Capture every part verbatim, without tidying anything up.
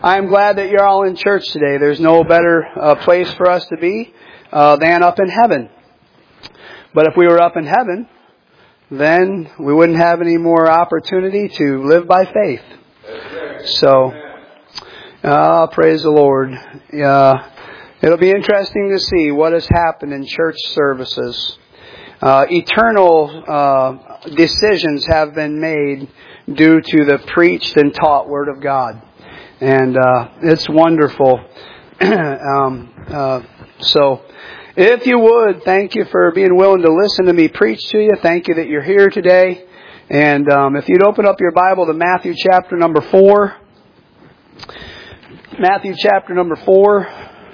I'm glad that you're all in church today. There's no better uh, place for us to be uh, than up in heaven. But if we were up in heaven, then we wouldn't have any more opportunity to live by faith. So, uh, praise the Lord. Uh, it'll be interesting to see what has happened in church services. Uh, eternal uh, decisions have been made due to the preached and taught Word of God. And uh, it's wonderful. um, uh, so, if you would, thank you for being willing to listen to me preach to you. Thank you that you're here today. And um, if you'd open up your Bible to Matthew chapter number four. Matthew chapter number four.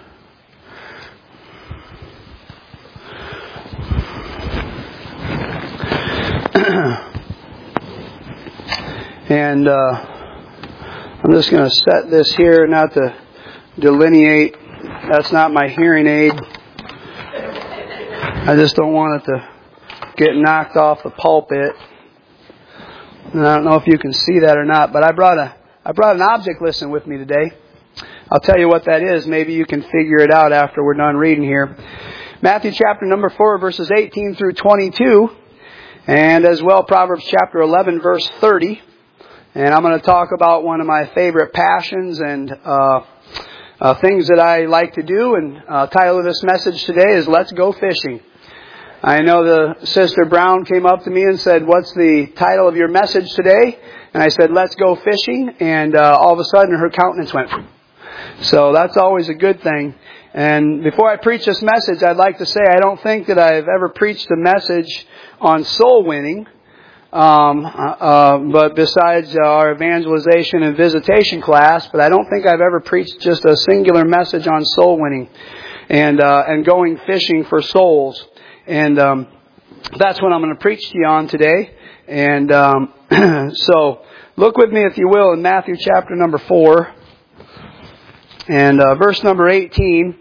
And uh, I'm just going to set this here, not to delineate. That's not my hearing aid. I just don't want it to get knocked off the pulpit. And I don't know if you can see that or not, but I brought a I brought an object lesson with me today. I'll tell you what that is. Maybe you can figure it out after we're done reading here. Matthew chapter number four, verses eighteen through twenty-two, and as well Proverbs chapter eleven, verse thirty. And I'm going to talk about one of my favorite passions and uh, uh, things that I like to do. And uh, title of this message today is "Let's Go Fishing." I know the Sister Brown came up to me and said, "What's the title of your message today?" And I said, "Let's go fishing." And uh, all of a sudden her countenance went. So that's always a good thing. And before I preach this message, I'd like to say I don't think that I've ever preached a message on soul winning. Um, uh, but besides our evangelization and visitation class, but I don't think I've ever preached just a singular message on soul winning and uh, and going fishing for souls. And um, that's what I'm going to preach to you on today. And um, so look with me, if you will, in Matthew chapter number four and uh, verse number eighteen.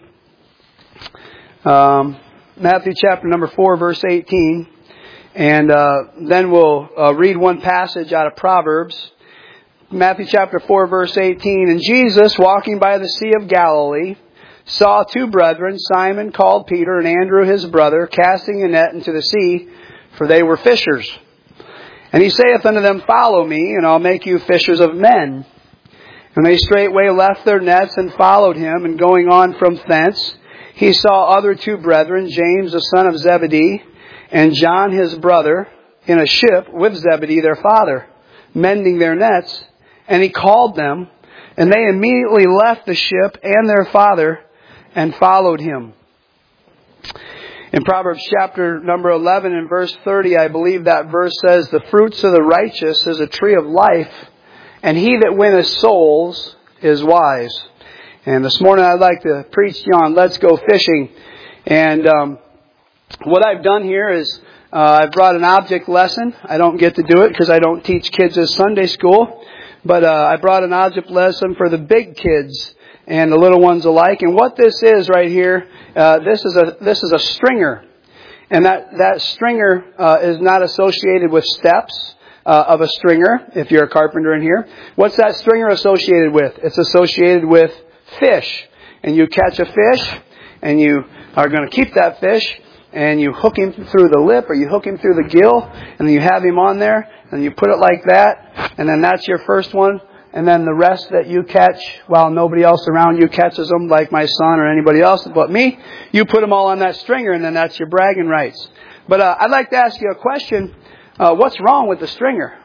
Um, Matthew chapter number four, verse eighteen. And uh, then we'll uh, read one passage out of Proverbs. Matthew chapter four, verse eighteen. And Jesus, walking by the Sea of Galilee, saw two brethren, Simon called Peter, and Andrew his brother, casting a net into the sea, for they were fishers. And he saith unto them, Follow me, and I'll make you fishers of men. And they straightway left their nets and followed him. And going on from thence, he saw other two brethren, James the son of Zebedee, and John his brother, in a ship with Zebedee their father, mending their nets. And he called them, and they immediately left the ship and their father, and followed him. In Proverbs chapter number eleven and verse thirty, I believe that verse says, The fruits of the righteous is a tree of life, and he that winneth souls is wise. And this morning I'd like to preach to you on Let's Go Fishing. And um, what I've done here is uh, I've brought an object lesson. I don't get to do it because I don't teach kids at Sunday school. But uh, I brought an object lesson for the big kids and the little ones alike. And what this is right here, uh, this is a this is a stringer. And that, that stringer uh, is not associated with steps uh, of a stringer, if you're a carpenter in here. What's that stringer associated with? It's associated with fish. And you catch a fish, and you are going to keep that fish, and you hook him through the lip, or you hook him through the gill, and then you have him on there, and you put it like that, and then that's your first one. And then the rest that you catch, while nobody else around you catches them, like my son or anybody else but me, you put them all on that stringer, and then that's your bragging rights. But uh, I'd like to ask you a question. Uh, what's wrong with the stringer?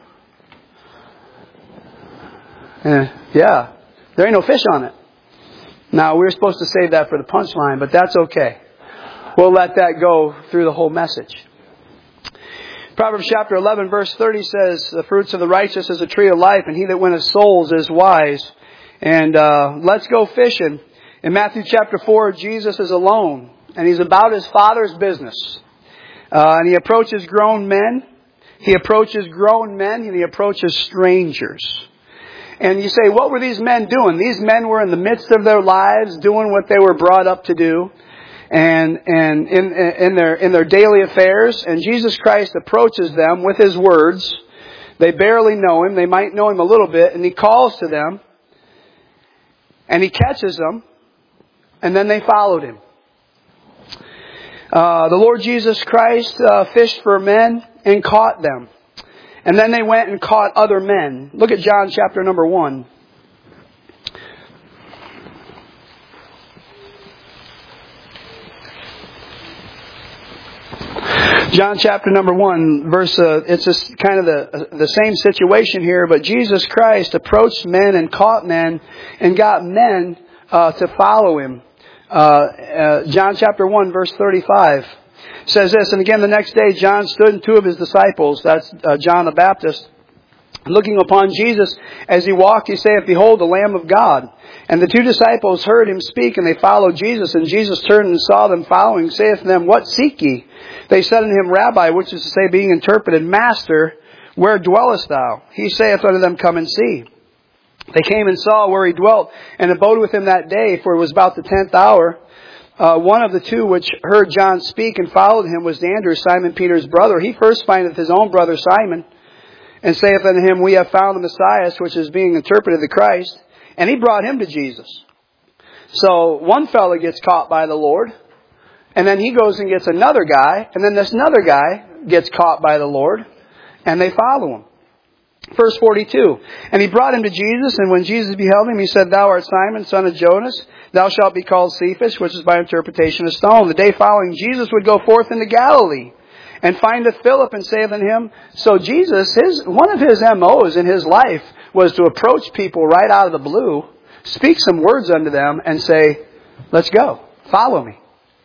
Uh, yeah, there ain't no fish on it. Now, we were supposed to save that for the punchline, but that's okay. We'll let that go through the whole message. Proverbs chapter eleven, verse thirty says, The fruits of the righteous is a tree of life, and he that winneth souls is wise. And uh, let's go fishing. In Matthew chapter four, Jesus is alone, and he's about his Father's business. Uh, and he approaches grown men. He approaches grown men, and he approaches strangers. And you say, what were these men doing? These men were in the midst of their lives, doing what they were brought up to do. And and in in their in their daily affairs, and Jesus Christ approaches them with His words. They barely know Him. They might know Him a little bit, and He calls to them. And He catches them. And then they followed Him. Uh, the Lord Jesus Christ uh, fished for men and caught them. And then they went and caught other men. Look at John chapter number one. John chapter number one, verse, uh, it's just kind of the, the same situation here, but Jesus Christ approached men and caught men and got men uh, to follow Him. Uh, uh, John chapter one, verse thirty-five says this, and again the next day John stood and two of his disciples, that's uh, John the Baptist, looking upon Jesus as He walked, He saith, Behold, the Lamb of God. And the two disciples heard Him speak, and they followed Jesus. And Jesus turned and saw them following, saith to them, What seek ye? They said unto Him, Rabbi, which is to say, being interpreted, Master, where dwellest thou? He saith unto them, Come and see. They came and saw where He dwelt, and abode with Him that day, for it was about the tenth hour. Uh, one of the two which heard John speak and followed Him was Andrew, Simon Peter's brother. He first findeth his own brother Simon, and saith unto him, We have found the Messiah, which is being interpreted the Christ. And he brought him to Jesus. So one fellow gets caught by the Lord, and then he goes and gets another guy, and then this another guy gets caught by the Lord, and they follow Him. Verse forty-two, And he brought him to Jesus, and when Jesus beheld him, He said, Thou art Simon, son of Jonas. Thou shalt be called Cephas, which is by interpretation a stone. The day following, Jesus would go forth into Galilee, and findeth Philip, and saith unto him. So Jesus, his one of his M Os in His life was to approach people right out of the blue, speak some words unto them, and say, Let's go, follow me.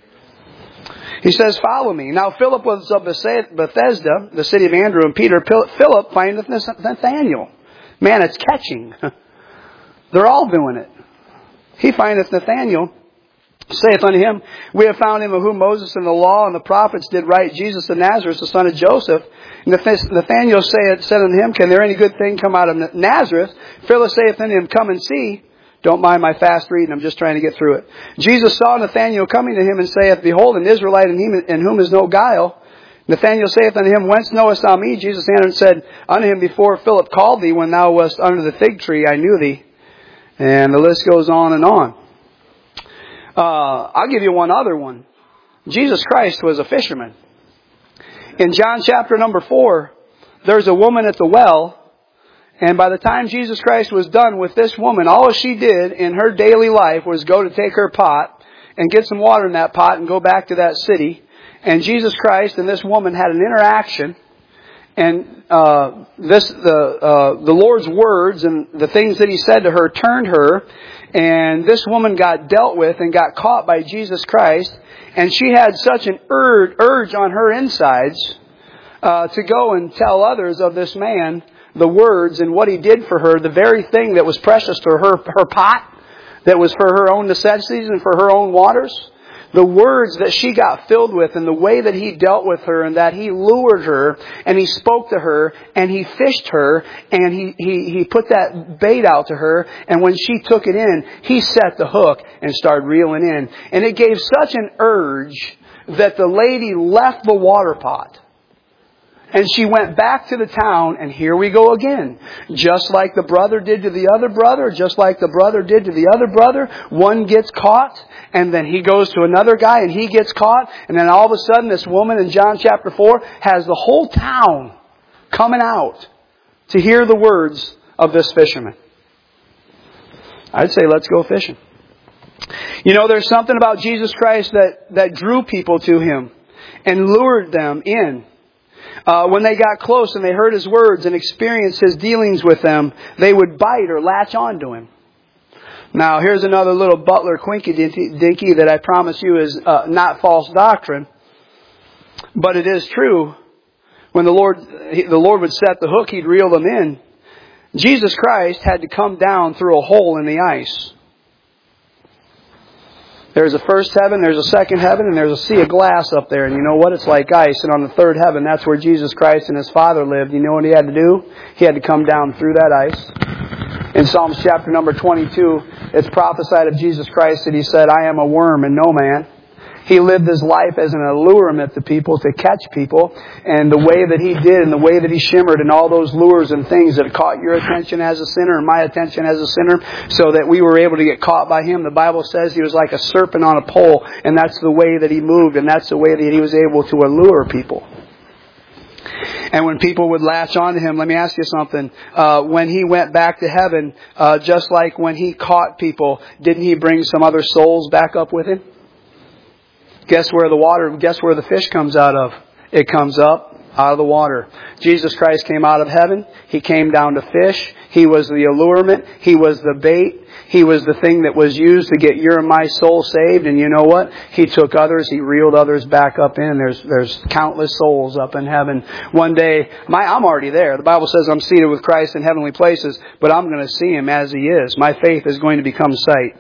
He says, Follow me. Now Philip was of Bethesda, the city of Andrew, and Peter. Philip findeth Nathanael. Man, it's catching. They're all doing it. He findeth Nathanael, saith unto him, We have found him of whom Moses and the law and the prophets did write, Jesus of Nazareth, the son of Joseph. Nathanael said, said unto him, Can there any good thing come out of Nazareth? Philip saith unto him, Come and see. Don't mind my fast reading, I'm just trying to get through it. Jesus saw Nathanael coming to him, and saith, Behold, an Israelite in, him, in whom is no guile. Nathanael saith unto him, Whence knowest thou me? Jesus answered and said unto him, Before Philip called thee, when thou wast under the fig tree, I knew thee. And the list goes on and on. Uh, I'll give you one other one. Jesus Christ was a fisherman. In John chapter number four, there's a woman at the well, and by the time Jesus Christ was done with this woman, all she did in her daily life was go to take her pot and get some water in that pot and go back to that city. And Jesus Christ and this woman had an interaction, and uh, this the uh, the Lord's words and the things that He said to her turned her. And this woman got dealt with and got caught by Jesus Christ. And she had such an urge, urge on her insides uh, to go and tell others of this man the words and what He did for her, the very thing that was precious to her, her pot, that was for her own necessities and for her own waters. The words that she got filled with and the way that He dealt with her and that He lured her and He spoke to her and He fished her and He, he, he put that bait out to her, and when she took it in, He set the hook and started reeling in. And it gave such an urge that the lady left the water pot. And she went back to the town, and here we go again. Just like the brother did to the other brother, just like the brother did to the other brother, one gets caught, and then he goes to another guy, and he gets caught, and then all of a sudden this woman in John chapter four has the whole town coming out to hear the words of this fisherman. I'd say let's go fishing. You know, there's something about Jesus Christ that, that drew people to Him and lured them in. Uh, when they got close and they heard His words and experienced His dealings with them, they would bite or latch on to Him. Now, here's another little Butler quinky dinky that I promise you is uh, not false doctrine, but it is true. When the Lord, the Lord would set the hook, He'd reel them in. Jesus Christ had to come down through a hole in the ice. There's a first heaven, there's a second heaven, and there's a sea of glass up there. And you know what? It's like ice. And on the third heaven, that's where Jesus Christ and His Father lived. You know what He had to do? He had to come down through that ice. In Psalms chapter number twenty-two, it's prophesied of Jesus Christ that He said, I am a worm and no man. He lived his life as an allurement to people, to catch people. And the way that he did and the way that he shimmered and all those lures and things that caught your attention as a sinner and my attention as a sinner, so that we were able to get caught by him. The Bible says he was like a serpent on a pole, and that's the way that he moved, and that's the way that he was able to allure people. And when people would latch on to him, let me ask you something. Uh, when he went back to heaven, uh, just like when he caught people, didn't he bring some other souls back up with him? Guess where the water, guess where the fish comes out of? It comes up out of the water. Jesus Christ came out of heaven. He came down to fish. He was the allurement. He was the bait. He was the thing that was used to get your and my soul saved. And you know what? He took others. He reeled others back up in. There's there's countless souls up in heaven. One day, my I'm already there. The Bible says I'm seated with Christ in heavenly places, but I'm going to see Him as He is. My faith is going to become sight.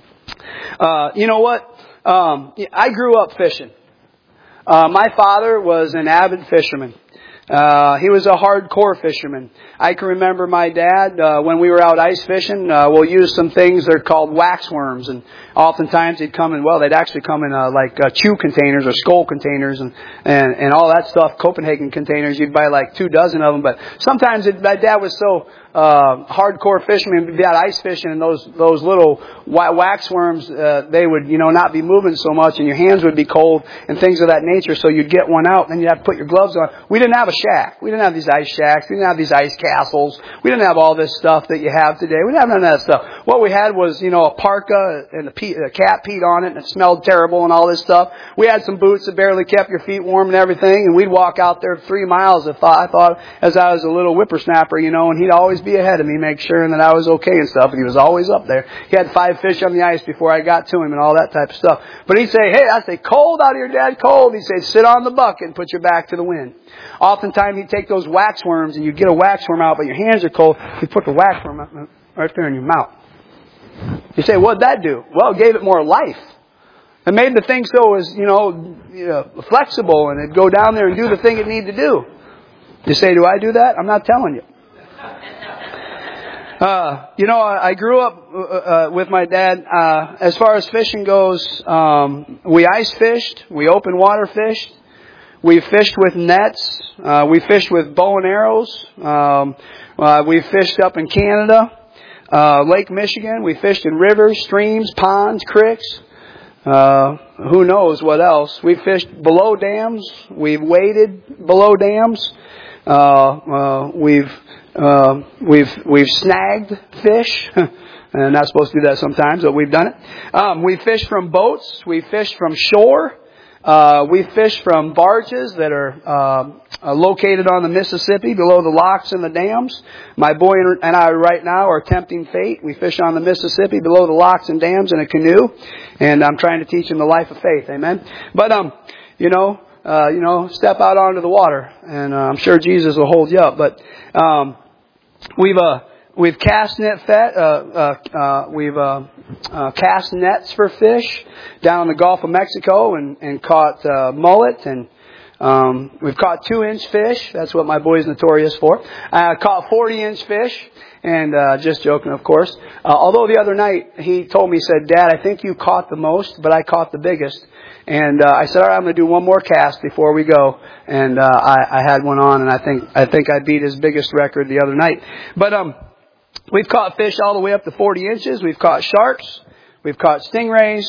Uh, you know what? Um, I grew up fishing. Uh, my father was an avid fisherman. Uh, he was a hardcore fisherman. I can remember my dad, uh, when we were out ice fishing, uh, we'll use some things, they're called wax worms, and oftentimes they'd come in, well, they'd actually come in, uh, like, uh, chew containers or skull containers and, and, and all that stuff, Copenhagen containers. You'd buy like two dozen of them, but sometimes it, my dad was so, uh, hardcore fisherman, we'd be out ice fishing, and those, those little wax worms, uh, they would, you know, not be moving so much, and your hands would be cold and things of that nature, so you'd get one out, and then you'd have to put your gloves on. We didn't have a shack. We didn't have these ice shacks. We didn't have these ice castles. We didn't have all this stuff that you have today. We didn't have none of that stuff. What we had was, you know, a parka and a, pee, a cat peed on it, and it smelled terrible and all this stuff. We had some boots that barely kept your feet warm and everything, and we'd walk out there three miles. If I, I thought, as I was a little whippersnapper, you know, and he'd always be ahead of me, make sure that I was okay and stuff. And he was always up there. He had five fish on the ice before I got to him and all that type of stuff. But he'd say, "Hey," I'd say, "Cold out here, Dad, cold." He'd say, "Sit on the bucket and put your back to the wind." Oftentimes he'd take those wax worms and you'd get a wax worm out, but your hands are cold. He'd put the wax worm right there in your mouth. You say, "What'd that do?" Well, it gave it more life. It made the thing so it was, you know, you know, flexible, and it'd go down there and do the thing it needed to do. You say, "Do I do that?" I'm not telling you. Uh, you know, I, I grew up uh, uh, with my dad. Uh, as far as fishing goes, um, we ice fished, we open water fished, we fished with nets, uh, we fished with bow and arrows. Um, uh, we fished up in Canada, uh, Lake Michigan. We fished in rivers, streams, ponds, creeks. Uh, who knows what else? We fished below dams. We've waded below dams. Uh, uh, we've Uh, we've we've snagged fish, and not supposed to do that sometimes, but we've done it. Um, we fish from boats. We fish from shore. Uh, we fish from barges that are uh, located on the Mississippi below the locks and the dams. My boy and I right now are tempting fate. We fish on the Mississippi below the locks and dams in a canoe, and I'm trying to teach him the life of faith. Amen. But um, you know, uh, you know, step out onto the water, and uh, I'm sure Jesus will hold you up. But um. We've uh we've cast net fet, uh, uh, uh, we've uh, uh, cast nets for fish down in the Gulf of Mexico and and caught uh, mullet, and um, we've caught two inch fish. That's what my boy's notorious for. I uh, caught forty inch fish, and uh, just joking, of course. Uh, although the other night he told me, he said, "Dad, I think you caught the most, but I caught the biggest." And uh, I said, "All right, I'm going to do one more cast before we go." And uh, I, I had one on, and I think I think I beat his biggest record the other night. But um, we've caught fish all the way up to forty inches. We've caught sharks. We've caught stingrays.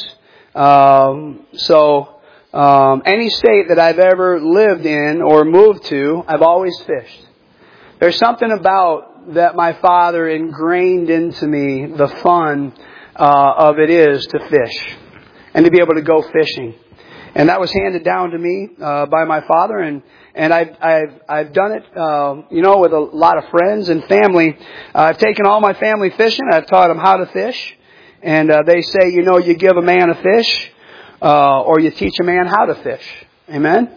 Um, so um, any state that I've ever lived in or moved to, I've always fished. There's something about that my father ingrained into me, the fun uh, of it is to fish and to be able to go fishing. And that was handed down to me uh, by my father, and and I've I've I've done it, uh, you know, with a lot of friends and family. Uh, I've taken all my family fishing. I've taught them how to fish, and uh, they say, you know, you give a man a fish, uh, or you teach a man how to fish. Amen.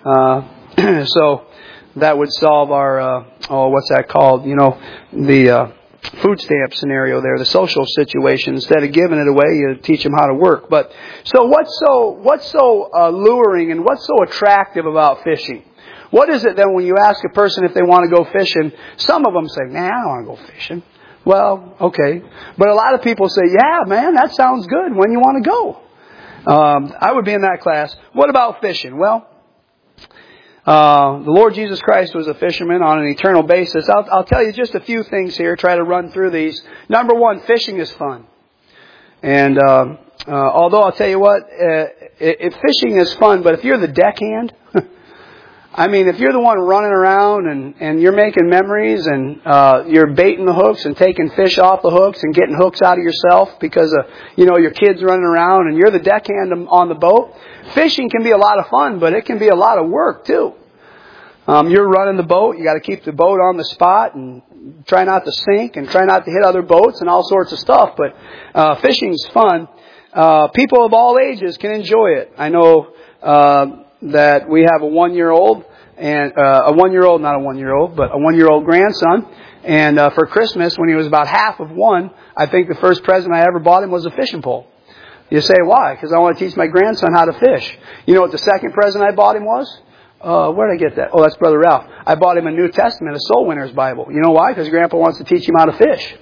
Uh, so that would solve our uh, oh, what's that called? You know, the uh, food stamp scenario there, the social situation. Instead of giving it away, you teach them how to work. But so what's so what's so alluring and what's so attractive about fishing? What is it then when you ask a person if they want to go fishing? Some of them say, "Nah, I don't want to go fishing." Well, okay. But a lot of people say, "Yeah, man, that sounds good. When you want to go?" Um, I would be in that class. What about fishing? Well, uh, the Lord Jesus Christ was a fisherman on an eternal basis. I'll, I'll tell you just a few things here. Try to run through these. Number one, fishing is fun. And uh, uh, although I'll tell you what, uh, if fishing is fun, but if you're the deckhand, I mean, if you're the one running around and, and you're making memories and uh, you're baiting the hooks and taking fish off the hooks and getting hooks out of yourself because of, you know, your kids running around and you're the deckhand on the boat, fishing can be a lot of fun, but it can be a lot of work too. Um, you're running the boat, you got to keep the boat on the spot and try not to sink and try not to hit other boats and all sorts of stuff. But uh, fishing's fun. Uh, people of all ages can enjoy it. I know. Uh, that we have a one-year-old, and uh, a one-year-old, not a one-year-old, but a one-year-old grandson. And uh, for Christmas, when he was about half of one, I think the first present I ever bought him was a fishing pole. You say, why? Because I want to teach my grandson how to fish. You know what the second present I bought him was? Uh, where did I get that? Oh, that's Brother Ralph. I bought him a New Testament, a Soul Winner's Bible. You know why? Because Grandpa wants to teach him how to fish.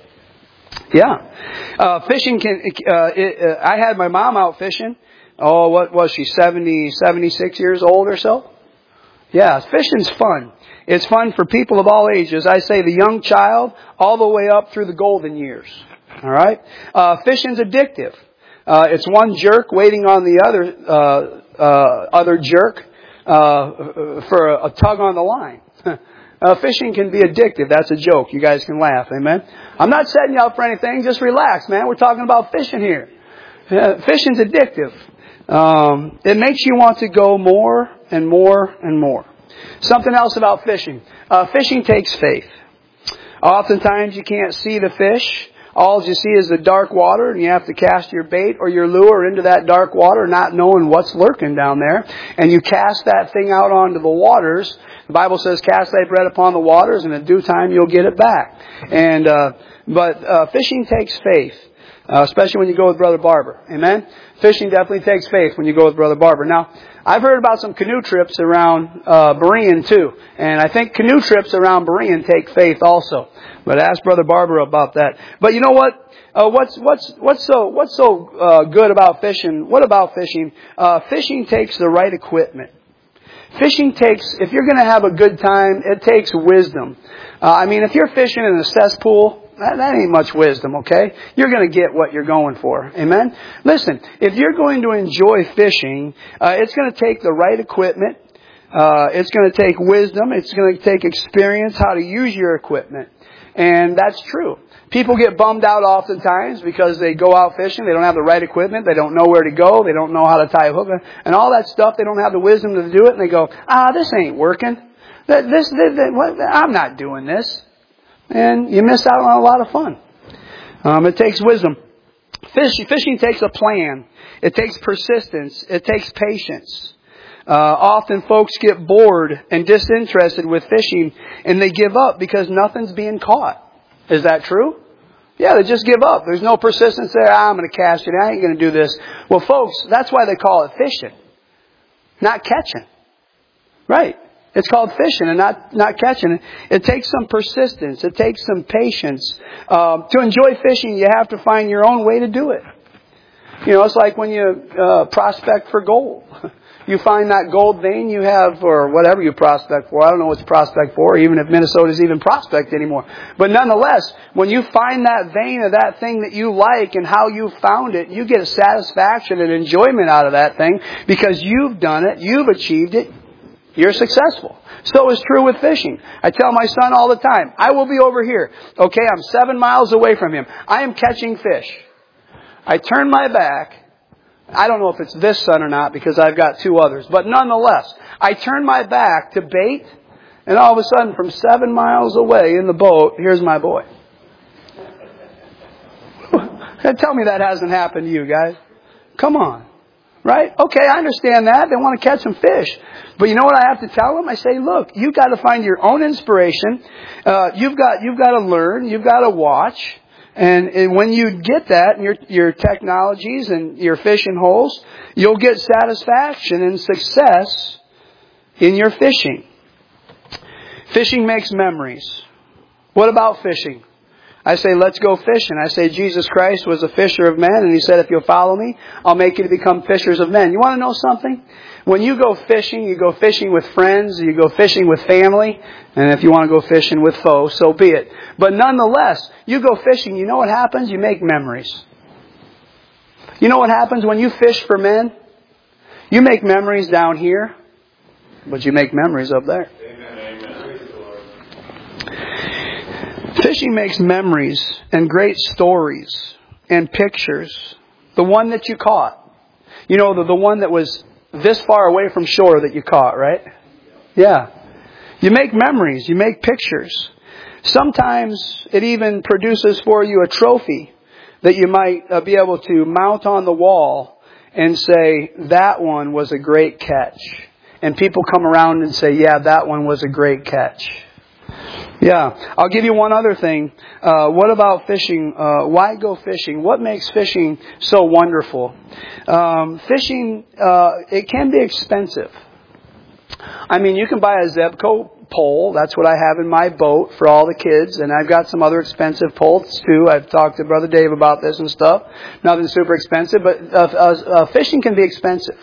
Yeah. Uh, fishing can, uh, it, uh, I had my mom out fishing. Oh, what was she, seventy, seventy-six years old or so? Yeah, fishing's fun. It's fun for people of all ages. I say the young child all the way up through the golden years. All right? Uh, fishing's addictive. Uh, it's one jerk waiting on the other uh, uh, other jerk uh, for a, a tug on the line. uh, fishing can be addictive. That's a joke. You guys can laugh. Amen? I'm not setting you up for anything. Just relax, man. We're talking about fishing here. Uh, fishing's addictive. Um, it makes you want to go more and more and more. Something else about fishing. Uh, fishing takes faith. Oftentimes you can't see the fish. All you see is the dark water, and you have to cast your bait or your lure into that dark water, not knowing what's lurking down there. And you cast that thing out onto the waters. The Bible says, cast thy bread upon the waters, and in due time you'll get it back. And uh, But uh, fishing takes faith. Uh, especially when you go with Brother Barber. Amen? Fishing definitely takes faith when you go with Brother Barber. Now, I've heard about some canoe trips around uh, Berean too. And I think canoe trips around Berean take faith also. But ask Brother Barber about that. But you know what? Uh, what's what's what's so what's so uh, good about fishing? What about fishing? Uh, fishing takes the right equipment. Fishing takes, if you're going to have a good time, it takes wisdom. Uh, I mean, if you're fishing in a cesspool, That, that ain't much wisdom, okay? You're going to get what you're going for. Amen? Listen, if you're going to enjoy fishing, uh, it's going to take the right equipment. Uh, it's going to take wisdom. It's going to take experience how to use your equipment. And that's true. People get bummed out oftentimes because they go out fishing. They don't have the right equipment. They don't know where to go. They don't know how to tie a hook. And all that stuff, they don't have the wisdom to do it. And they go, ah, this ain't working. This, this, this, what, I'm not doing this. And you miss out on a lot of fun. Um, it takes wisdom. Fish, fishing takes a plan. It takes persistence. It takes patience. Uh, often folks get bored and disinterested with fishing, and they give up because nothing's being caught. Is that true? Yeah, they just give up. There's no persistence there. Ah, I'm going to cast it. I ain't going to do this. Well, folks, that's why they call it fishing, not catching. Right. It's called fishing and not, not catching. It takes some persistence. It takes some patience. Um, to enjoy fishing, you have to find your own way to do it. You know, it's like when you uh, prospect for gold. You find that gold vein you have, or whatever you prospect for. I don't know what to prospect for, even if Minnesota's even prospect anymore. But nonetheless, when you find that vein of that thing that you like and how you found it, you get a satisfaction and enjoyment out of that thing because you've done it, you've achieved it, you're successful. So is true with fishing. I tell my son all the time, I will be over here. Okay, I'm seven miles away from him. I am catching fish. I turn my back. I don't know if it's this son or not because I've got two others. But nonetheless, I turn my back to bait, and all of a sudden from seven miles away in the boat, here's my boy. Tell me that hasn't happened to you guys. Come on. Right? Okay, I understand that. They want to catch some fish. But you know what I have to tell them? I say, look, you've got to find your own inspiration. Uh, you've got, you've got to learn. You've got to watch. And, and when you get that, and your, your technologies and your fishing holes, you'll get satisfaction and success in your fishing. Fishing makes memories. What about fishing? I say, let's go fishing. I say, Jesus Christ was a fisher of men, and He said, if you'll follow me, I'll make you to become fishers of men. You want to know something? When you go fishing, you go fishing with friends, you go fishing with family, and if you want to go fishing with foes, so be it. But nonetheless, you go fishing, you know what happens? You make memories. You know what happens when you fish for men? You make memories down here, but you make memories up there. Fishing makes memories and great stories and pictures. The one that you caught. You know, the, the one that was this far away from shore that you caught, right? Yeah. You make memories. You make pictures. Sometimes it even produces for you a trophy that you might uh, be able to mount on the wall and say, that one was a great catch. And people come around and say, yeah, that one was a great catch. Yeah. I'll give you one other thing. Uh, what about fishing? Uh, why go fishing? What makes fishing so wonderful? Um, fishing, uh, it can be expensive. I mean, you can buy a Zebco pole. That's what I have in my boat for all the kids. And I've got some other expensive poles too. I've talked to Brother Dave about this and stuff. Nothing super expensive, but uh, uh, uh, fishing can be expensive.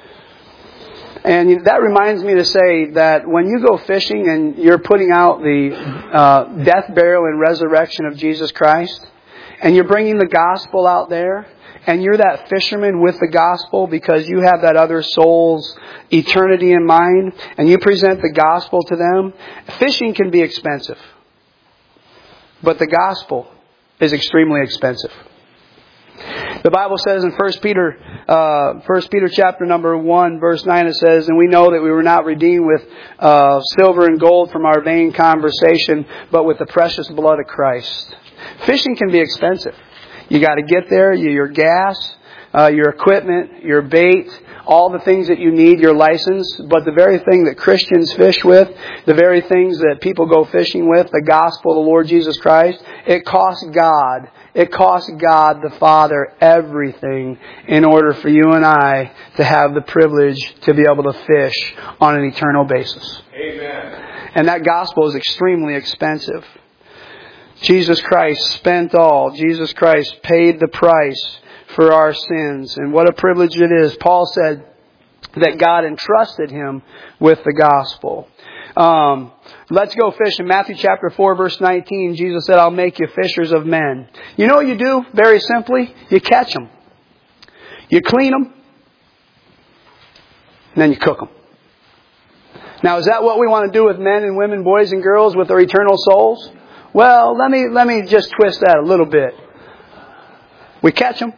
And that reminds me to say that when you go fishing and you're putting out the uh, death, burial, and resurrection of Jesus Christ, and you're bringing the gospel out there, and you're that fisherman with the gospel because you have that other soul's eternity in mind, and you present the gospel to them, fishing can be expensive. But the gospel is extremely expensive. The Bible says in First Peter, uh, First Peter chapter number one, verse nine, it says, and we know that we were not redeemed with uh, silver and gold from our vain conversation, but with the precious blood of Christ. Fishing can be expensive. You got to get there, your gas, uh, your equipment, your bait, all the things that you need, your license. But the very thing that Christians fish with, the very things that people go fishing with, the gospel of the Lord Jesus Christ, it costs God. It costs God the Father everything in order for you and I to have the privilege to be able to fish on an eternal basis. Amen. And that gospel is extremely expensive. Jesus Christ spent all. Jesus Christ paid the price for our sins. And what a privilege it is. Paul said that God entrusted him with the gospel. Um, let's go fish. In Matthew chapter four, verse nineteen, Jesus said, I'll make you fishers of men. You know what you do? Very simply, you catch them. You clean them. And then you cook them. Now, is that what we want to do with men and women, boys and girls, with their eternal souls? Well, let me, let me just twist that a little bit. We catch them.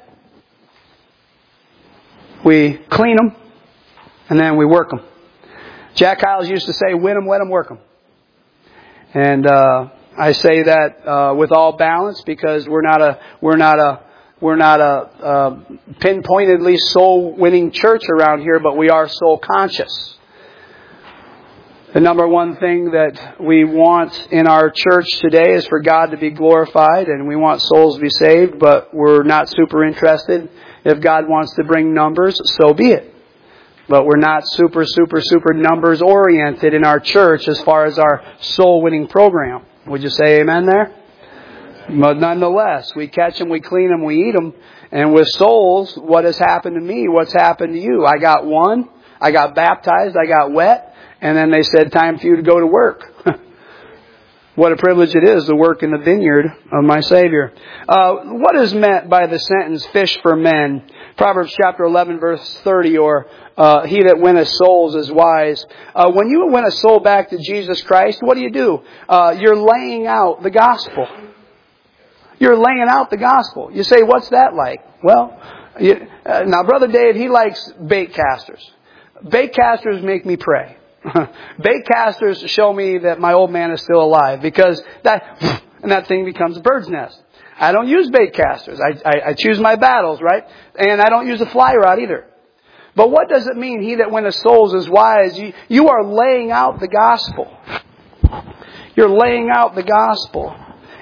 We clean them. And then we work them. Jack Hyles used to say, win them, wet them, work them. And uh, I say that uh, with all balance because we're not a we're not a we're not a uh, pinpointedly soul winning church around here, but we are soul conscious. The number one thing that we want in our church today is for God to be glorified, and we want souls to be saved. But we're not super interested. If God wants to bring numbers, so be it. But we're not super, super, super numbers oriented in our church as far as our soul winning program. Would you say amen there? But nonetheless, we catch them, we clean them, we eat them. And with souls, what has happened to me? What's happened to you? I got one. I got baptized. I got wet. And then they said, time for you to go to work. What a privilege it is to work in the vineyard of my Savior. Uh, what is meant by the sentence, fish for men? Proverbs chapter eleven, verse thirty, or uh, he that winneth souls is wise. Uh, when you win a soul back to Jesus Christ, what do you do? Uh, you're laying out the gospel. You're laying out the gospel. You say, what's that like? Well, you, uh, now Brother Dave, he likes bait casters. Bait casters make me pray. Bait casters show me that my old man is still alive because that and that thing becomes a bird's nest. I don't use bait casters. I, I, I choose my battles, right? And I don't use a fly rod either. But what does it mean? He that winneth souls is wise. You, you are laying out the gospel. You're laying out the gospel.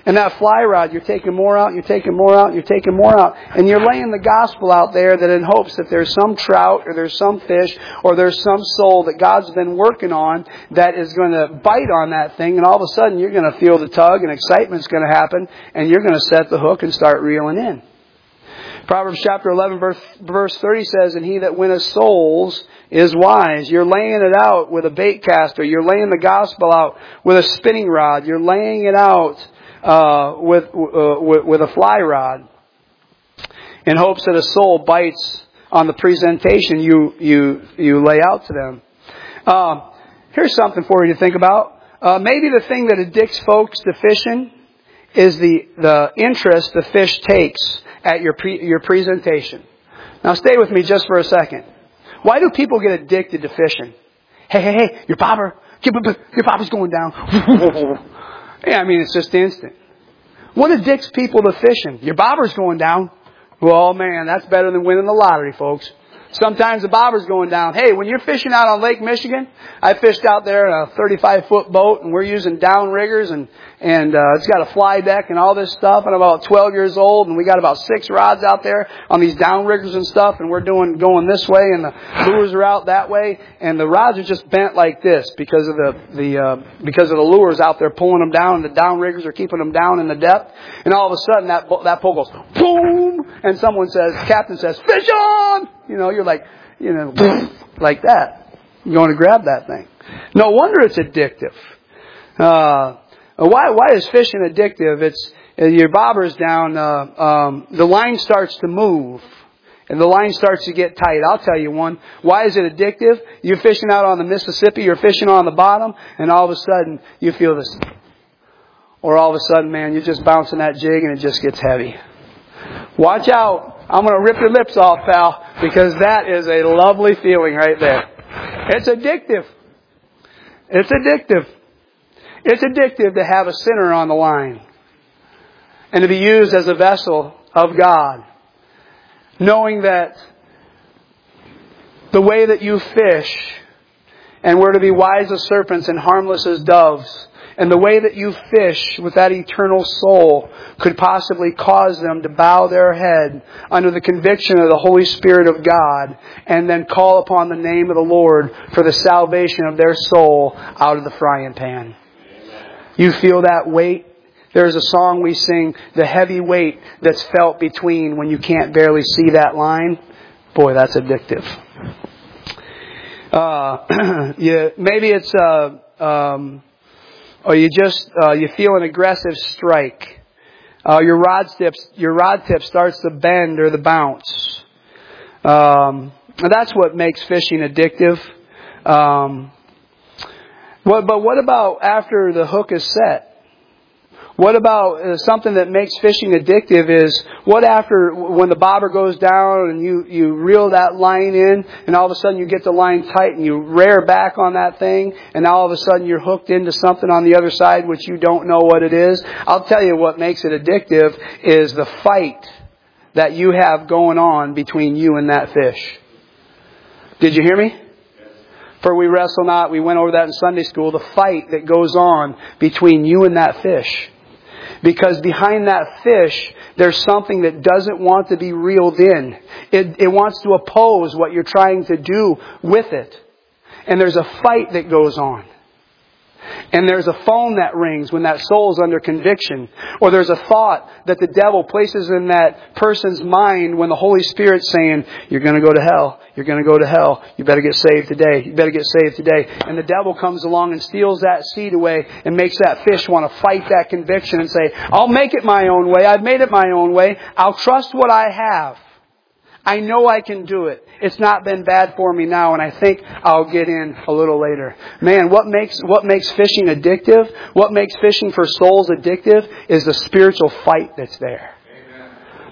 And that fly rod, you're taking more out, you're taking more out, you're taking more out. And you're laying the gospel out there that in hopes that there's some trout or there's some fish or there's some soul that God's been working on that is going to bite on that thing. And all of a sudden you're going to feel the tug and excitement's going to happen and you're going to set the hook and start reeling in. Proverbs chapter eleven verse thirty says, and he that winneth souls is wise. You're laying it out with a bait caster. You're laying the gospel out with a spinning rod. You're laying it out uh, with, uh, with with a fly rod in hopes that a soul bites on the presentation you you you lay out to them. Uh, here's something for you to think about. Uh, maybe the thing that addicts folks to fishing is the the interest the fish takes at your pre, your presentation. Now stay with me just for a second. Why do people get addicted to fishing? Hey, hey, hey, your bobber, your bobber's going down. Yeah, I mean, it's just instant. What addicts people to fishing? Your bobber's going down. Well, man, that's better than winning the lottery, folks. Sometimes the bobber's going down. Hey, when you're fishing out on Lake Michigan, I fished out there in a thirty-five foot boat, and we're using downriggers, and and uh, it's got a fly deck and all this stuff. And I'm about twelve years old, and we got about six rods out there on these downriggers and stuff, and we're doing going this way, and the lures are out that way, and the rods are just bent like this because of the the uh, because of the lures out there pulling them down, and the downriggers are keeping them down in the depth. And all of a sudden, that that pole goes boom, and someone says, captain says, "Fish on!" You know, you're like, you know, like that. You're going to grab that thing. No wonder it's addictive. Uh, why, why is fishing addictive? It's, uh, your bobber's down, uh, um, the line starts to move. And the line starts to get tight. I'll tell you one. Why is it addictive? You're fishing out on the Mississippi, you're fishing on the bottom, and all of a sudden you feel this. Or all of a sudden, man, you're just bouncing that jig and it just gets heavy. Watch out. I'm going to rip your lips off, pal, because that is a lovely feeling right there. It's addictive. It's addictive. It's addictive to have a sinner on the line and to be used as a vessel of God, knowing that the way that you fish and we're to be wise as serpents and harmless as doves, and the way that you fish with that eternal soul could possibly cause them to bow their head under the conviction of the Holy Spirit of God and then call upon the name of the Lord for the salvation of their soul out of the frying pan. You feel that weight? There's a song we sing, the heavy weight that's felt between when you can't barely see that line. Boy, that's addictive. Uh, yeah, maybe it's... Uh, um, Or you just uh, you feel an aggressive strike. Uh, your rod tip your rod tip starts to bend or the bounce. Um, and that's what makes fishing addictive. Um, what, but what about after the hook is set? What about uh, something that makes fishing addictive is what after when the bobber goes down and you, you reel that line in and all of a sudden you get the line tight and you rear back on that thing and now all of a sudden you're hooked into something on the other side which you don't know what it is. I'll tell you what makes it addictive is the fight that you have going on between you and that fish. Did you hear me? For we wrestle not, we went over that in Sunday school, the fight that goes on between you and that fish. Because behind that fish, there's something that doesn't want to be reeled in. It, it wants to oppose what you're trying to do with it. And there's a fight that goes on. And there's a phone that rings when that soul's under conviction. Or there's a thought that the devil places in that person's mind when the Holy Spirit's saying, you're going to go to hell. You're going to go to hell. You better get saved today. You better get saved today. And the devil comes along and steals that seed away and makes that fish want to fight that conviction and say, I'll make it my own way. I've made it my own way. I'll trust what I have. I know I can do it. It's not been bad for me now, and I think I'll get in a little later. Man, what makes what makes fishing addictive, what makes fishing for souls addictive is the spiritual fight that's there. Amen.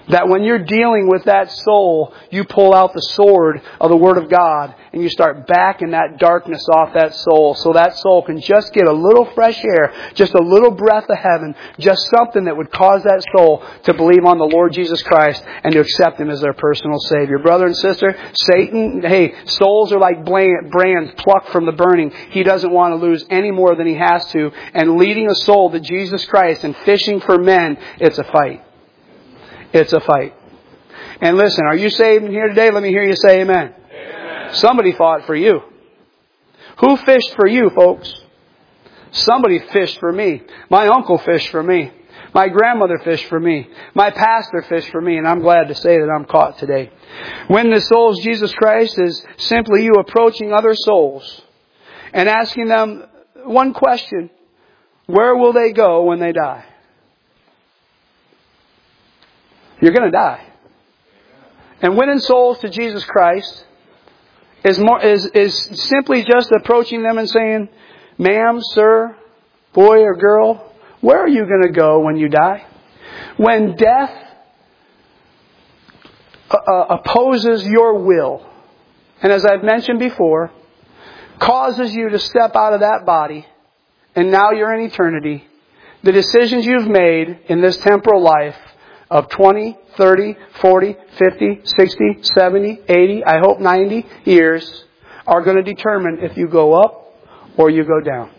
That when you're dealing with that soul, you pull out the sword of the Word of God and you start backing that darkness off that soul so that soul can just get a little fresh air, just a little breath of heaven, just something that would cause that soul to believe on the Lord Jesus Christ and to accept Him as their personal Savior. Brother and sister, Satan, hey, souls are like brands plucked from the burning. He doesn't want to lose any more than he has to. And leading a soul to Jesus Christ and fishing for men, it's a fight. It's a fight. And listen, are you saved in here today? Let me hear you say amen. Amen. Somebody fought for you. Who fished for you, folks? Somebody fished for me. My uncle fished for me. My grandmother fished for me. My pastor fished for me. And I'm glad to say that I'm caught today. When the soul's Jesus Christ is simply you approaching other souls and asking them one question. Where will they go when they die? You're going to die. And winning souls to Jesus Christ is more is is simply just approaching them and saying, "Ma'am, sir, boy or girl, where are you going to go when you die?" When death uh, opposes your will, and as I've mentioned before, causes you to step out of that body, and now you're in eternity, the decisions you've made in this temporal life of twenty, thirty, forty, fifty, sixty, seventy, eighty, I hope ninety years are going to determine if you go up or you go down.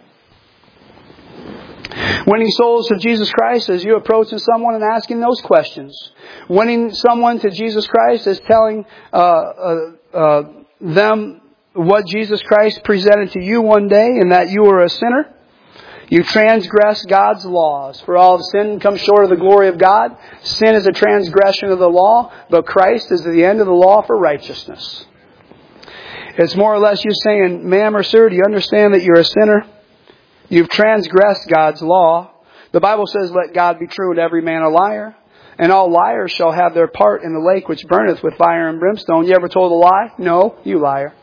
Winning souls to Jesus Christ is you approaching someone and asking those questions. Winning someone to Jesus Christ is telling uh, uh, uh, them what Jesus Christ presented to you one day and that you were a sinner. You transgress God's laws. For all of sin comes short of the glory of God. Sin is a transgression of the law, but Christ is the end of the law for righteousness. It's more or less you saying, "Ma'am or sir, do you understand that you're a sinner? You've transgressed God's law. The Bible says, let God be true and every man a liar. And all liars shall have their part in the lake which burneth with fire and brimstone." You ever told a lie? No, you liar.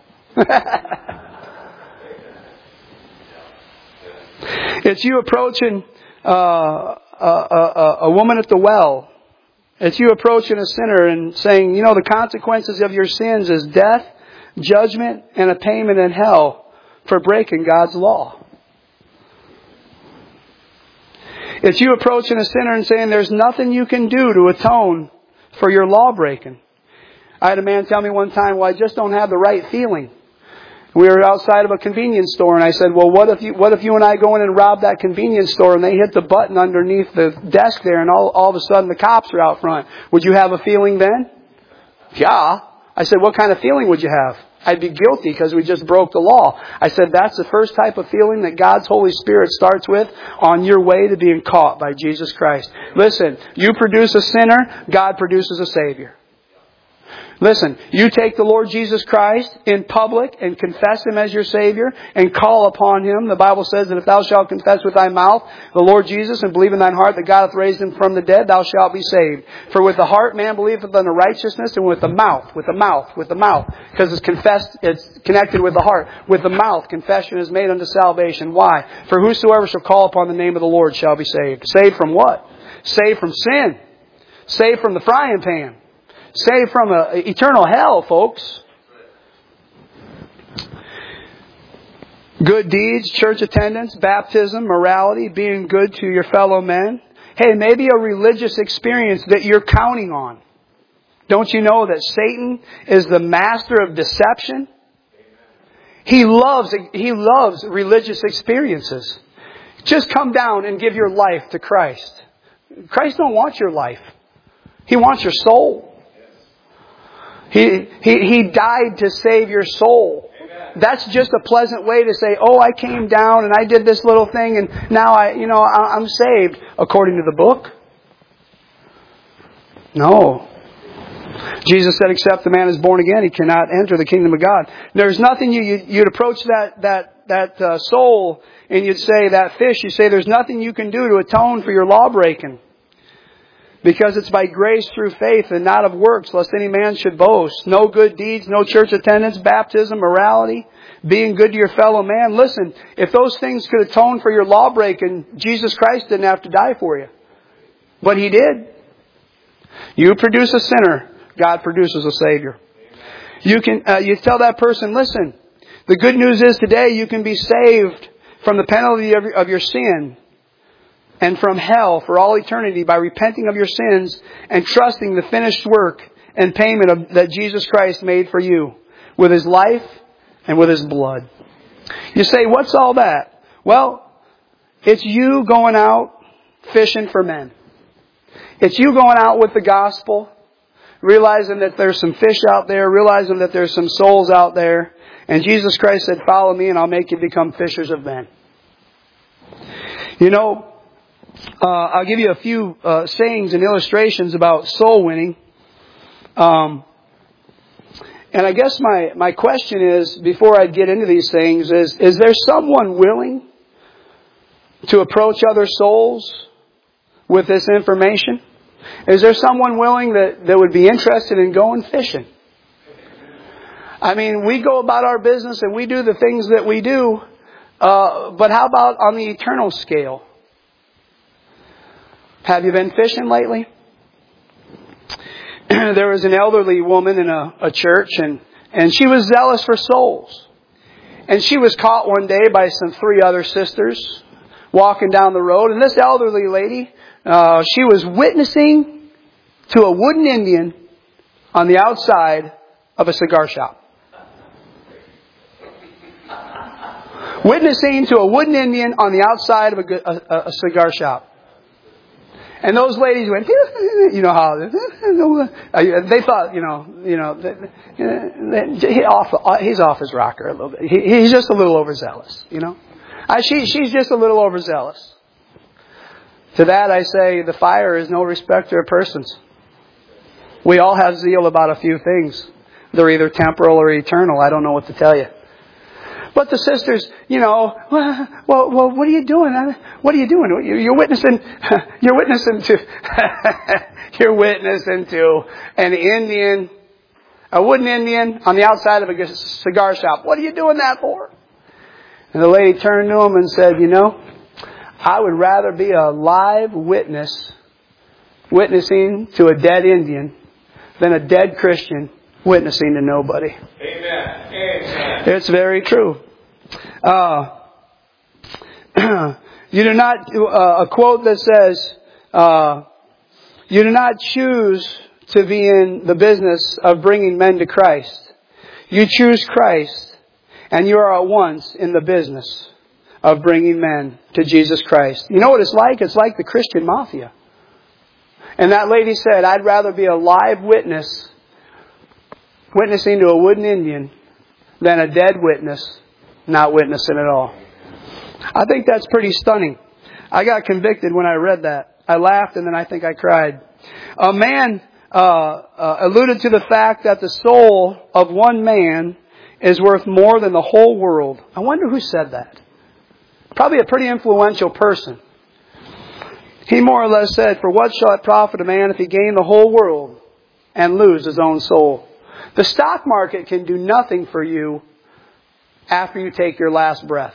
It's you approaching uh, a, a, a woman at the well. It's you approaching a sinner and saying, you know, the consequences of your sins is death, judgment, and a payment in hell for breaking God's law. It's you approaching a sinner and saying there's nothing you can do to atone for your law breaking. I had a man tell me one time, well, I just don't have the right feeling. We were outside of a convenience store and I said, well, what if you, what if you and I go in and rob that convenience store and they hit the button underneath the desk there and all, all of a sudden the cops are out front? Would you have a feeling then? Yeah. I said, what kind of feeling would you have? I'd be guilty because we just broke the law. I said, that's the first type of feeling that God's Holy Spirit starts with on your way to being caught by Jesus Christ. Listen, you produce a sinner, God produces a Savior. Listen, you take the Lord Jesus Christ in public and confess Him as your Savior and call upon Him. The Bible says that if thou shalt confess with thy mouth the Lord Jesus and believe in thine heart that God hath raised Him from the dead, thou shalt be saved. For with the heart man believeth unto righteousness, and with the mouth, with the mouth, with the mouth, because it's confessed, it's connected with the heart. With the mouth, confession is made unto salvation. Why? For whosoever shall call upon the name of the Lord shall be saved. Saved from what? Saved from sin. Saved from the frying pan. Saved from a, eternal hell, folks. Good deeds, church attendance, baptism, morality, being good to your fellow men. Hey, maybe a religious experience that you're counting on. Don't you know that Satan is the master of deception? He loves, he loves religious experiences. Just come down and give your life to Christ. Christ don't want your life. He wants your soul. He, he, he died to save your soul. Amen. That's just a pleasant way to say, oh, I came down and I did this little thing and now I, you know, I'm saved according to the book. No. Jesus said, except the man is born again, he cannot enter the kingdom of God. There's nothing you, you you'd approach that, that, that uh, soul and you'd say, that fish, you say, there's nothing you can do to atone for your law breaking. Because it's by grace through faith and not of works, lest any man should boast. No good deeds, no church attendance, baptism, morality, being good to your fellow man. Listen, if those things could atone for your law breaking, Jesus Christ didn't have to die for you. But He did. You produce a sinner, God produces a Savior. You can, uh, you tell that person, listen, the good news is today you can be saved from the penalty of your, of your sin and from hell for all eternity by repenting of your sins and trusting the finished work and payment of, that Jesus Christ made for you with His life and with His blood. You say, what's all that? Well, it's you going out fishing for men. It's you going out with the gospel, realizing that there's some fish out there, realizing that there's some souls out there. And Jesus Christ said, follow me and I'll make you become fishers of men. You know, uh, I'll give you a few uh, sayings and illustrations about soul winning. Um, and I guess my, my question is, before I get into these things, is, is there someone willing to approach other souls with this information? Is there someone willing that, that would be interested in going fishing? I mean, we go about our business and we do the things that we do, uh, but how about on the eternal scale? Have you been fishing lately? There was an elderly woman in a, a church, and, and she was zealous for souls. And she was caught one day by some three other sisters walking down the road. And this elderly lady, uh, she was witnessing to a wooden Indian on the outside of a cigar shop. Witnessing to a wooden Indian on the outside of a, a, a cigar shop. And those ladies went, you know how they thought, you know, you know, he off, he's off his rocker a little bit. He, he's just a little overzealous, you know. I, she, she's just a little overzealous. To that I say, the fire is no respecter of persons. We all have zeal about a few things. They're either temporal or eternal. I don't know what to tell you. But the sisters, you know, well, well, well what are you doing? What are you doing? You're witnessing, you're witnessing to, you're witnessing to an Indian, a wooden Indian on the outside of a cigar shop. What are you doing that for? And the lady turned to him and said, you know, I would rather be a live witness, witnessing to a dead Indian, than a dead Christian witnessing to nobody. Amen. Amen. It's very true. Uh, you do not, uh, a quote that says, uh, you do not choose to be in the business of bringing men to Christ. You choose Christ, and you are at once in the business of bringing men to Jesus Christ. You know what it's like? It's like the Christian mafia. And that lady said, I'd rather be a live witness, witnessing to a wooden Indian, than a dead witness, not witnessing at all. I think that's pretty stunning. I got convicted when I read that. I laughed and then I think I cried. A man uh, uh, alluded to the fact that the soul of one man is worth more than the whole world. I wonder who said that. Probably a pretty influential person. He more or less said, for what shall it profit a man if he gain the whole world and lose his own soul? The stock market can do nothing for you after you take your last breath.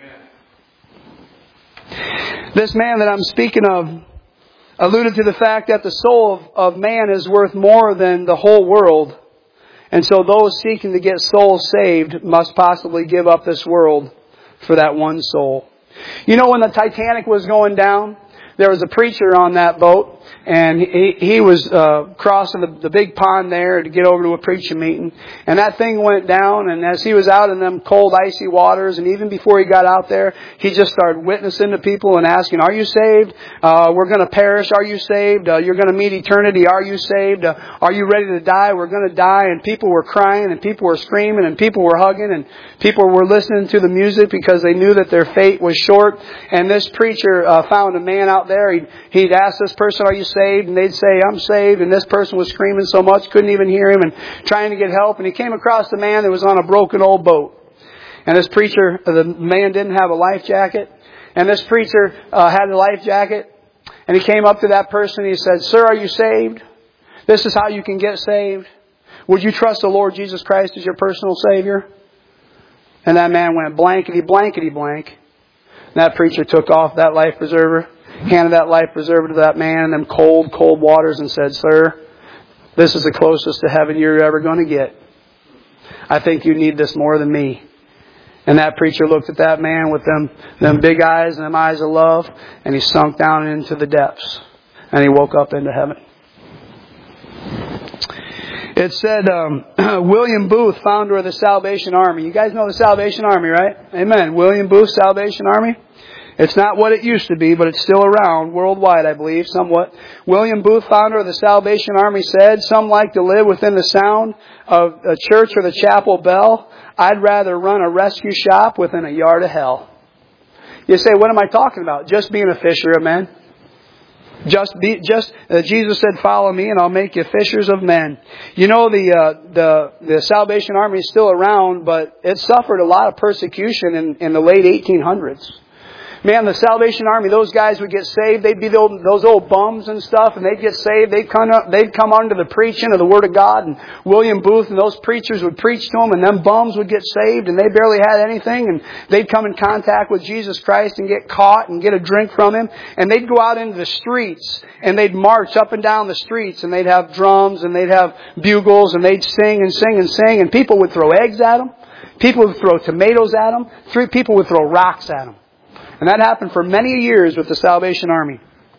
Amen. This man that I'm speaking of alluded to the fact that the soul of, of man is worth more than the whole world. And so those seeking to get souls saved must possibly give up this world for that one soul. You know, when the Titanic was going down, there was a preacher on that boat, and he, he was uh, crossing the, the big pond there to get over to a preaching meeting. And that thing went down, and as he was out in them cold, icy waters, and even before he got out there, he just started witnessing to people and asking, are you saved? Uh, we're going to perish. Are you saved? Uh, you're going to meet eternity. Are you saved? Uh, are you ready to die? We're going to die. And people were crying, and people were screaming, and people were hugging, and people were listening to the music because they knew that their fate was short. And this preacher uh, found a man out there. He'd, he'd ask this person, are you saved? And they'd say, I'm saved. And this person was screaming so much, couldn't even hear him and trying to get help. And he came across a man that was on a broken old boat. And this preacher, the man didn't have a life jacket. And this preacher uh, had a life jacket. And he came up to that person and he said, sir, are you saved? This is how you can get saved. Would you trust the Lord Jesus Christ as your personal Savior? And that man went blankety, blankety, blank. And that preacher took off that life preserver. handed that life preserver to that man in them cold, cold waters and said, "Sir, this is the closest to heaven you're ever going to get. I think you need this more than me." And that preacher looked at that man with them, them big eyes and them eyes of love, and he sunk down into the depths. And he woke up into heaven. It said, um, William Booth, founder of the Salvation Army. You guys know the Salvation Army, right? Amen. William Booth, Salvation Army. It's not what it used to be, but it's still around worldwide, I believe, somewhat. William Booth, founder of the Salvation Army, said, "Some like to live within the sound of a church or the chapel bell. I'd rather run a rescue shop within a yard of hell." You say, what am I talking about? Just being a fisher of men. Just be, just uh, Jesus said, "Follow me, and I'll make you fishers of men." You know, the uh, the the Salvation Army is still around, but it suffered a lot of persecution in, in the late eighteen hundreds. Man, the Salvation Army, those guys would get saved. They'd be the old, those old bums and stuff, and they'd get saved. They'd come, up, they'd come under the preaching of the Word of God, and William Booth and those preachers would preach to them, and them bums would get saved, and they barely had anything, and they'd come in contact with Jesus Christ and get caught and get a drink from Him, and they'd go out into the streets, and they'd march up and down the streets, and they'd have drums, and they'd have bugles, and they'd sing and sing and sing, and people would throw eggs at them. People would throw tomatoes at them. Three people would throw rocks at them. And that happened for many years with the Salvation Army.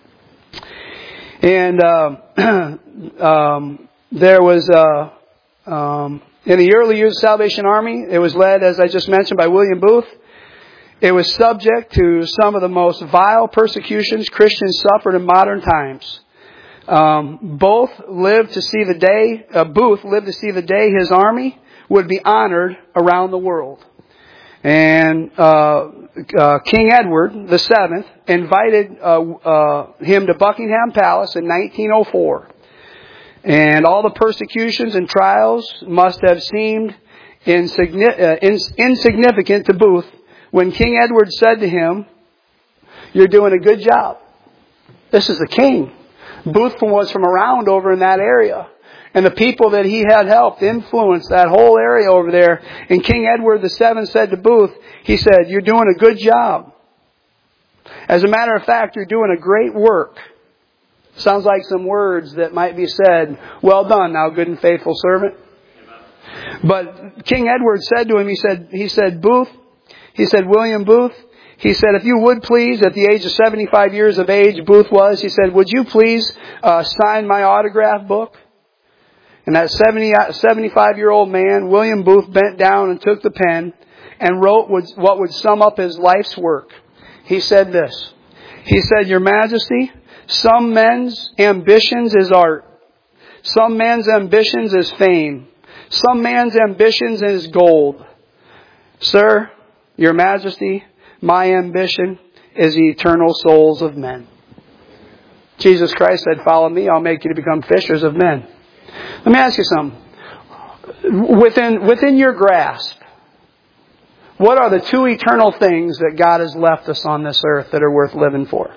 And uh, um, there was, uh, um, in the early years of the Salvation Army, it was led, as I just mentioned, by William Booth. It was subject to some of the most vile persecutions Christians suffered in modern times. Um, both lived to see the day, uh, Booth lived to see the day his army would be honored around the world. And uh, uh, King Edward the Seventh invited uh, uh, him to Buckingham Palace in nineteen oh four. And all the persecutions and trials must have seemed insigni- uh, ins- insignificant to Booth when King Edward said to him, "You're doing a good job." This is the king. Booth was from around over in that area. And the people that he had helped influenced that whole area over there. And King Edward the Seventh said to Booth, he said, "You're doing a good job. As a matter of fact, you're doing a great work." Sounds like some words that might be said, "Well done, thou good and faithful servant." But King Edward said to him, he said, he said, "Booth," he said, "William Booth," he said, "if you would please," at the age of seventy-five years of age, Booth was, he said, "would you please uh, sign my autograph book?" And that seventy, seventy-five-year-old man, William Booth, bent down and took the pen and wrote what would sum up his life's work. He said this. He said, "Your Majesty, some men's ambitions is art. Some men's ambitions is fame. Some man's ambitions is gold. Sir, Your Majesty, my ambition is the eternal souls of men." Jesus Christ said, "Follow me, I'll make you to become fishers of men." Let me ask you something. Within, within your grasp, what are the two eternal things that God has left us on this earth that are worth living for?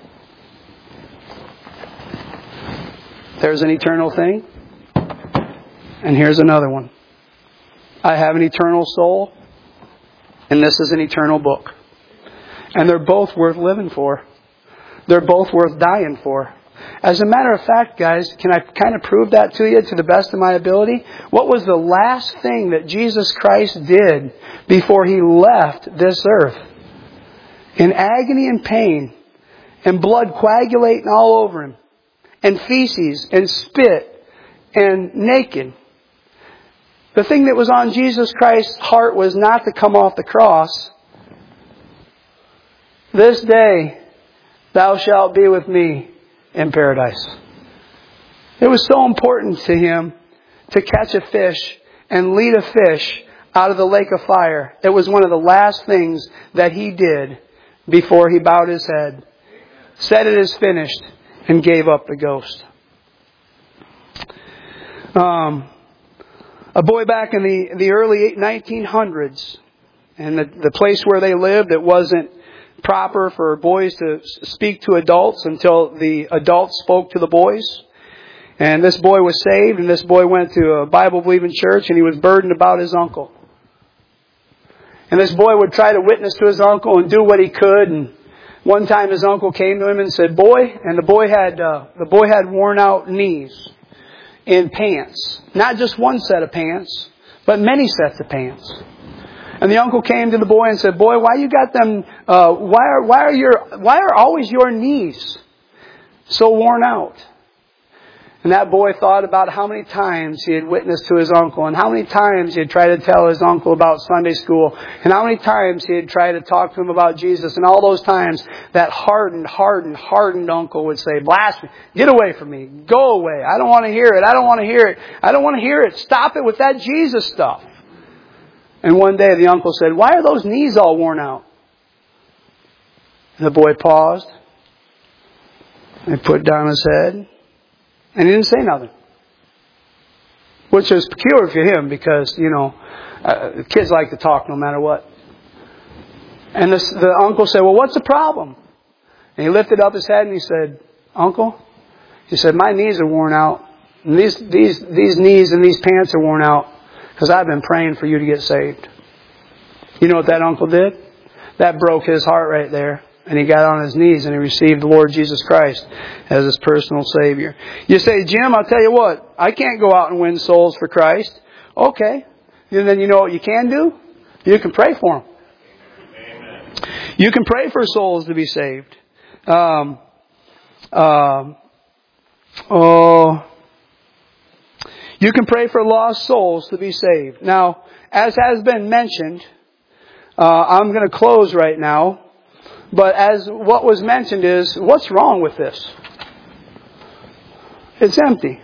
There's an eternal thing. And here's another one. I have an eternal soul. And this is an eternal book. And they're both worth living for. They're both worth dying for. As a matter of fact, guys, can I kind of prove that to you to the best of my ability? What was the last thing that Jesus Christ did before He left this earth? In agony and pain, and blood coagulating all over Him, and feces, and spit, and naked. The thing that was on Jesus Christ's heart was not to come off the cross. "This day thou shalt be with me in paradise." It was so important to Him to catch a fish and lead a fish out of the lake of fire. It was one of the last things that He did before He bowed His head, said it is finished, and gave up the ghost. Um, a boy back in the, the early nineteen hundreds, and the, the place where they lived, it wasn't proper for boys to speak to adults until the adults spoke to the boys. And this boy was saved, and this boy went to a Bible-believing church, and he was burdened about his uncle. And this boy would try to witness to his uncle and do what he could, and One time his uncle came to him and said, boy, and the boy had, uh, the boy had worn out knees in pants. Not just one set of pants, but many sets of pants. And the uncle came to the boy and said, boy, why you got them, uh, why are, why are your, why are always your knees so worn out? And that boy thought about how many times he had witnessed to his uncle, and how many times he had tried to tell his uncle about Sunday school, and how many times he had tried to talk to him about Jesus. And all those times that hardened, hardened, hardened uncle would say, blasphemy, get away from me, go away, I don't want to hear it, I don't want to hear it, I don't want to hear it, stop it with that Jesus stuff. And one day the uncle said, why are those knees all worn out? And the boy paused, and he put down his head, and he didn't say nothing. Which was peculiar for him because, you know, uh, kids like to talk no matter what. And this, the uncle said, well, what's the problem? And he lifted up his head and he said, Uncle, he said, my knees are worn out. And these, these, these knees and these pants are worn out because I've been praying for you to get saved. You know what that uncle did? That broke his heart right there. And he got on his knees and he received the Lord Jesus Christ as his personal Savior. You say, Jim, I'll tell you what, I can't go out and win souls for Christ. Okay. And then you know what you can do? You can pray for them. Amen. You can pray for souls to be saved. Um, um, oh, you can pray for lost souls to be saved. Now, as has been mentioned, uh, I'm going to close right now. But as what was mentioned is, what's wrong with this? It's empty.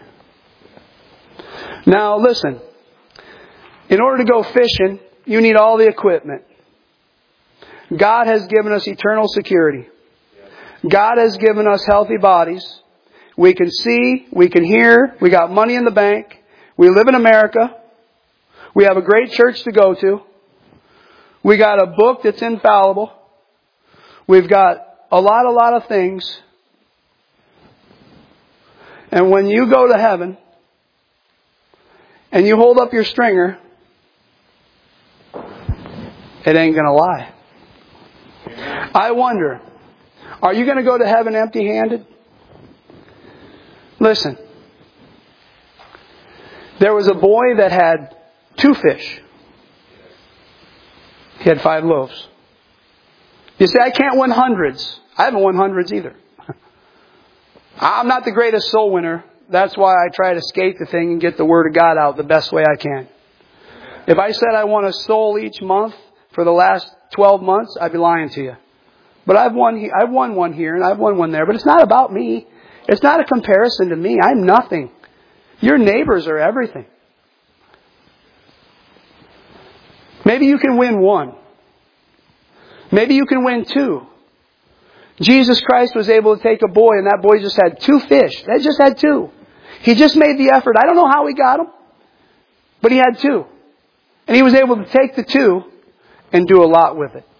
Now listen, in order to go fishing, you need all the equipment. God has given us eternal security. God has given us healthy bodies. We can see, we can hear, we got money in the bank. We live in America. We have a great church to go to. We got a book that's infallible. We've got a lot, a lot of things. And when you go to heaven and you hold up your stringer, it ain't going to lie. I wonder, are you going to go to heaven empty-handed? Listen. There was a boy that had two fish. He had five loaves. You say, I can't win hundreds. I haven't won hundreds either. I'm not the greatest soul winner. That's why I try to skate the thing and get the Word of God out the best way I can. If I said I won a soul each month for the last twelve months, I'd be lying to you. But I've won, I've won one here and I've won one there. But it's not about me. It's not a comparison to me. I'm nothing. Your neighbors are everything. Maybe you can win one. Maybe you can win two. Jesus Christ was able to take a boy, and that boy just had two fish. They just had two. He just made the effort. I don't know how he got them, but he had two. And he was able to take the two and do a lot with it.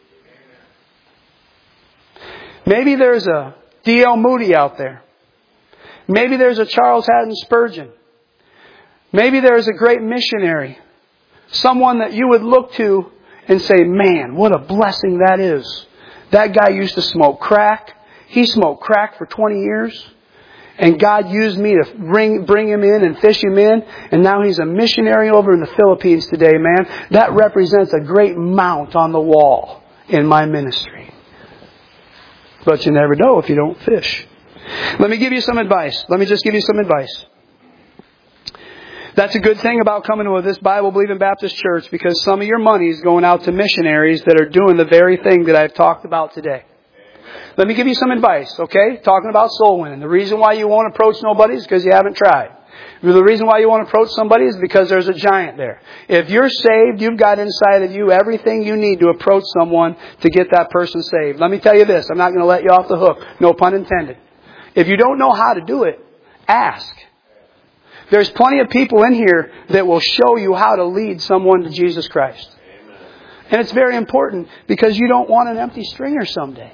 Maybe there's a D L Moody out there. Maybe there's a Charles Haddon Spurgeon. Maybe there's a great missionary. Someone that you would look to and say, man, what a blessing that is. That guy used to smoke crack. He smoked crack for twenty years. And God used me to bring, bring him in and fish him in. And now he's a missionary over in the Philippines today, man. That represents a great mount on the wall in my ministry. But you never know if you don't fish. Let me give you some advice. Let me just give you some advice. That's a good thing about coming to this Bible-believing Baptist church, because some of your money is going out to missionaries that are doing the very thing that I've talked about today. Let me give you some advice, okay? Talking about soul winning. The reason why you won't approach nobody is because you haven't tried. The reason why you won't approach somebody is because there's a giant there. If you're saved, you've got inside of you everything you need to approach someone to get that person saved. Let me tell you this. I'm not going to let you off the hook. No pun intended. If you don't know how to do it, ask. There's plenty of people in here that will show you how to lead someone to Jesus Christ. Amen. And it's very important because you don't want an empty stringer someday.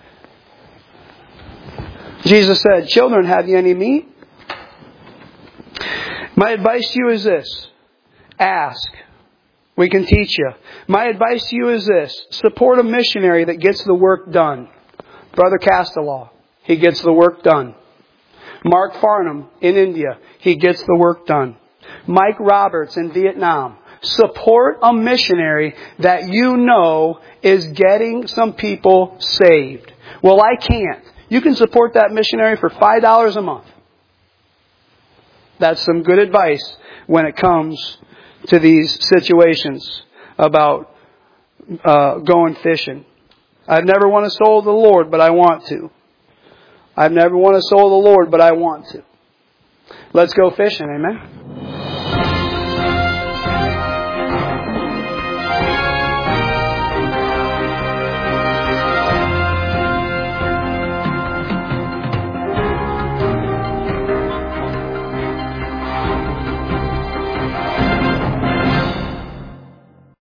Jesus said, children, have you any meat? My advice to you is this. Ask. We can teach you. My advice to you is this. Support a missionary that gets the work done. Brother Castellaw, he gets the work done. Mark Farnham in India, he gets the work done. Mike Roberts in Vietnam. Support a missionary that you know is getting some people saved. Well, I can't. You can support that missionary for five dollars a month. That's some good advice when it comes to these situations about uh, going fishing. I've never won a soul to the Lord, but I want to. I've never won a soul to the Lord, but I want to. Let's go fishing, amen?